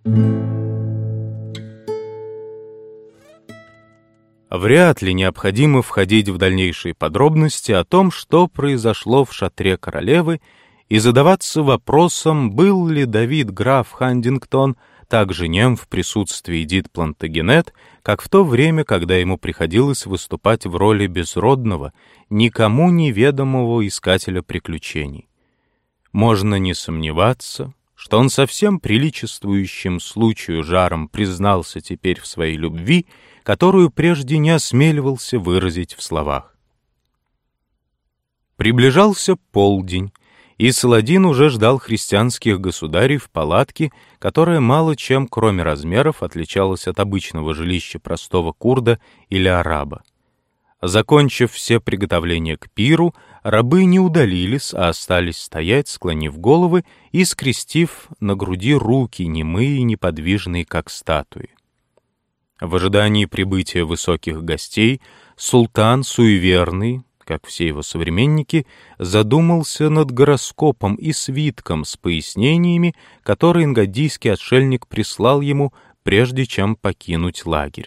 Вряд ли необходимо входить в дальнейшие подробности о том, что произошло в шатре королевы, и задаваться вопросом, был ли Давид граф Хантингтон так же нем в присутствии Эдит Плантагенет, как в то время, когда ему приходилось выступать в роли безродного, никому неведомого искателя приключений. Можно не сомневаться, что он со всем приличествующим случаю жаром признался теперь в своей любви, которую прежде не осмеливался выразить в словах. Приближался полдень, и Саладин уже ждал христианских государей в палатке, которая мало чем, кроме размеров, отличалась от обычного жилища простого курда или араба. Закончив все приготовления к пиру, рабы не удалились, а остались стоять, склонив головы и скрестив на груди руки, немые и неподвижные, как статуи. В ожидании прибытия высоких гостей султан, суеверный, как все его современники, задумался над гороскопом и свитком с пояснениями, которые ингадийский отшельник прислал ему, прежде чем покинуть лагерь.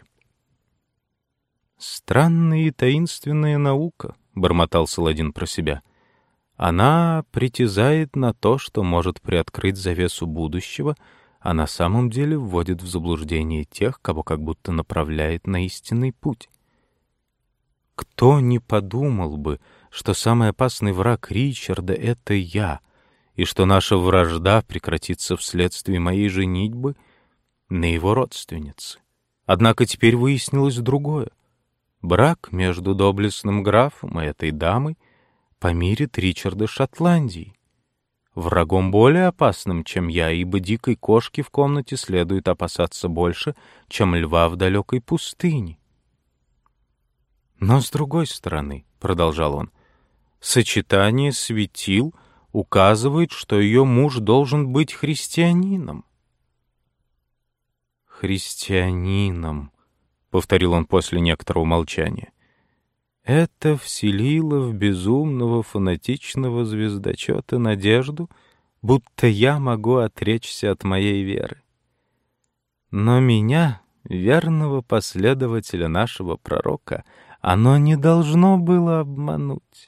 «Странная и таинственная наука», — бормотал Саладин про себя. «Она притязает на то, что может приоткрыть завесу будущего, а на самом деле вводит в заблуждение тех, кого как будто направляет на истинный путь. Кто не подумал бы, что самый опасный враг Ричарда — это я, и что наша вражда прекратится вследствие моей женитьбы на его родственнице? Однако теперь выяснилось другое. Брак между доблестным графом и этой дамой помирит Ричарда с Шотландией, врагом более опасным, чем я, ибо дикой кошки в комнате следует опасаться больше, чем льва в далекой пустыне. Но с другой стороны, — продолжал он, — сочетание светил указывает, что ее муж должен быть христианином. «Христианином», — повторил он после некоторого молчания. Это вселило в безумного фанатичного звездочета надежду, будто я могу отречься от моей веры. Но меня, верного последователя нашего пророка, оно не должно было обмануть.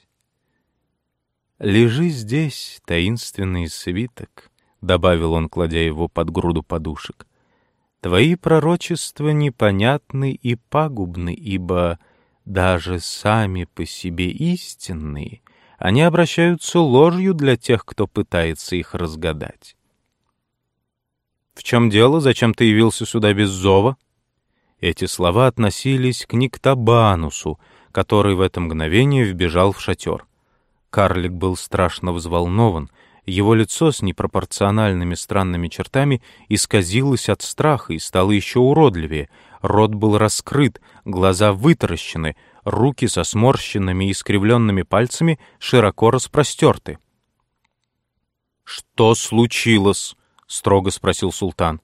«Лежи здесь, таинственный свиток», — добавил он, кладя его под груду подушек. «Твои пророчества непонятны и пагубны, ибо даже сами по себе истинные, они обращаются ложью для тех, кто пытается их разгадать». «В чем дело? Зачем ты явился сюда без зова?» Эти слова относились к Никтобанусу, который в это мгновение вбежал в шатер. Карлик был страшно взволнован, его лицо с непропорциональными странными чертами исказилось от страха и стало еще уродливее. Рот был раскрыт, глаза вытаращены, руки со сморщенными и искривленными пальцами широко распростерты. «Что случилось?» — строго спросил султан.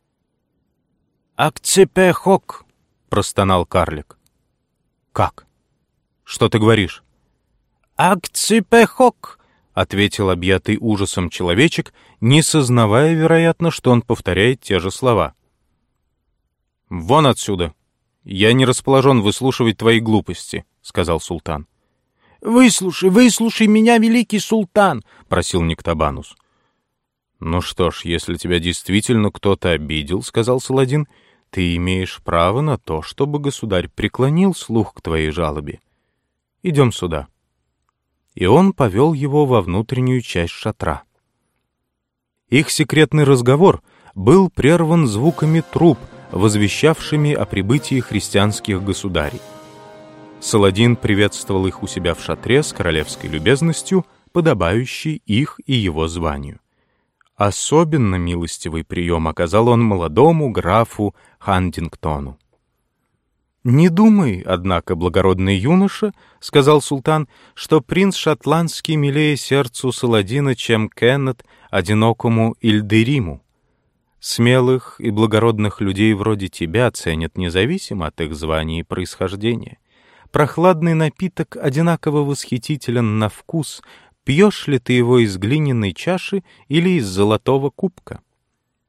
«Акцепехок!» — простонал карлик. «Как? Что ты говоришь?» «Акцепехок!» — ответил объятый ужасом человечек, не сознавая, вероятно, что он повторяет те же слова. «Вон отсюда! Я не расположен выслушивать твои глупости», — сказал султан. «Выслушай меня, великий султан!» — просил Никтобанус. «Ну что ж, если тебя действительно кто-то обидел, — сказал Саладин, — ты имеешь право на то, чтобы государь преклонил слух к твоей жалобе. Идем сюда». И он повел его во внутреннюю часть шатра. Их секретный разговор был прерван звуками труб, возвещавшими о прибытии христианских государей. Саладин приветствовал их у себя в шатре с королевской любезностью, подобающей их и его званию. Особенно милостивый прием оказал он молодому графу Хантингтону. «Не думай, однако, благородный юноша, — сказал султан, — что принц шотландский милее сердцу Саладина, чем Кеннет одинокому Ильдериму. Смелых и благородных людей вроде тебя ценят независимо от их звания и происхождения. Прохладный напиток одинаково восхитителен на вкус, пьешь ли ты его из глиняной чаши или из золотого кубка?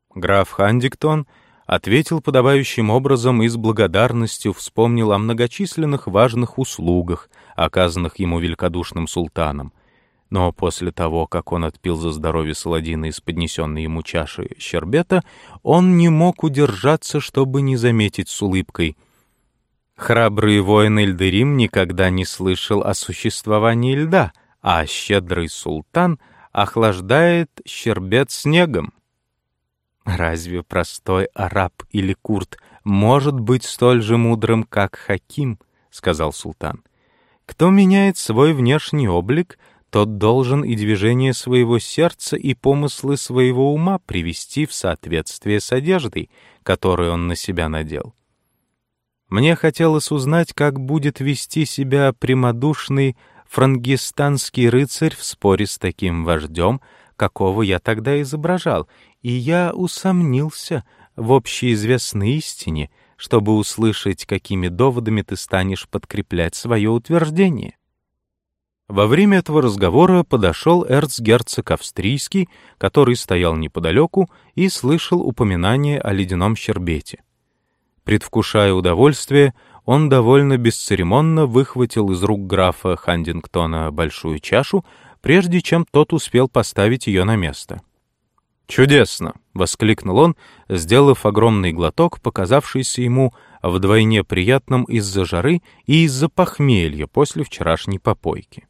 Граф Хандингтон ответил подобающим образом и с благодарностью вспомнил о многочисленных важных услугах, оказанных ему великодушным султаном. Но после того, как он отпил за здоровье Саладина из поднесенной ему чаши щербета, он не мог удержаться, чтобы не заметить с улыбкой: «Храбрый воин Эльдерим никогда не слышал о существовании льда, а щедрый султан охлаждает щербет снегом». «Разве простой араб или курд может быть столь же мудрым, как Хаким?» — сказал султан. «Кто меняет свой внешний облик, тот должен и движение своего сердца, и помыслы своего ума привести в соответствие с одеждой, которую он на себя надел. Мне хотелось узнать, как будет вести себя прямодушный франгистанский рыцарь в споре с таким вождем, какого я тогда изображал, и я усомнился в общеизвестной истине, чтобы услышать, какими доводами ты станешь подкреплять свое утверждение». Во время этого разговора подошел эрцгерцог австрийский, который стоял неподалеку и слышал упоминание о ледяном щербете. Предвкушая удовольствие, он довольно бесцеремонно выхватил из рук графа Хандингтона большую чашу, прежде чем тот успел поставить ее на место. «Чудесно!» — воскликнул он, сделав огромный глоток, показавшийся ему вдвойне приятным из-за жары и из-за похмелья после вчерашней попойки.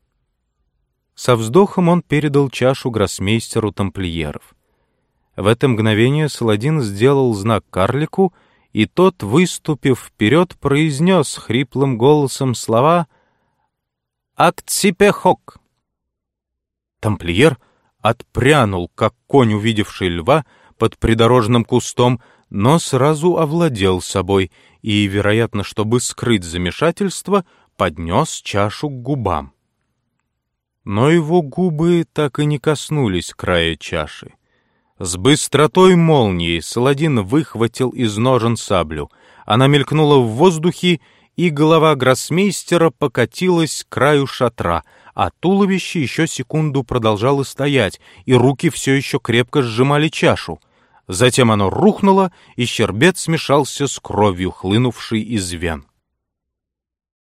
Со вздохом он передал чашу гроссмейстеру тамплиеров. В это мгновение Саладин сделал знак карлику, и тот, выступив вперед, произнес хриплым голосом слова «Акципехок». Тамплиер отпрянул, как конь, увидевший льва, под придорожным кустом, но сразу овладел собой и, вероятно, чтобы скрыть замешательство, поднес чашу к губам. Но его губы так и не коснулись края чаши. С быстротой молнии Саладин выхватил из ножен саблю. Она мелькнула в воздухе, и голова гроссмейстера покатилась к краю шатра, а туловище еще секунду продолжало стоять, и руки все еще крепко сжимали чашу. Затем оно рухнуло, и щербет смешался с кровью, хлынувшей из вен.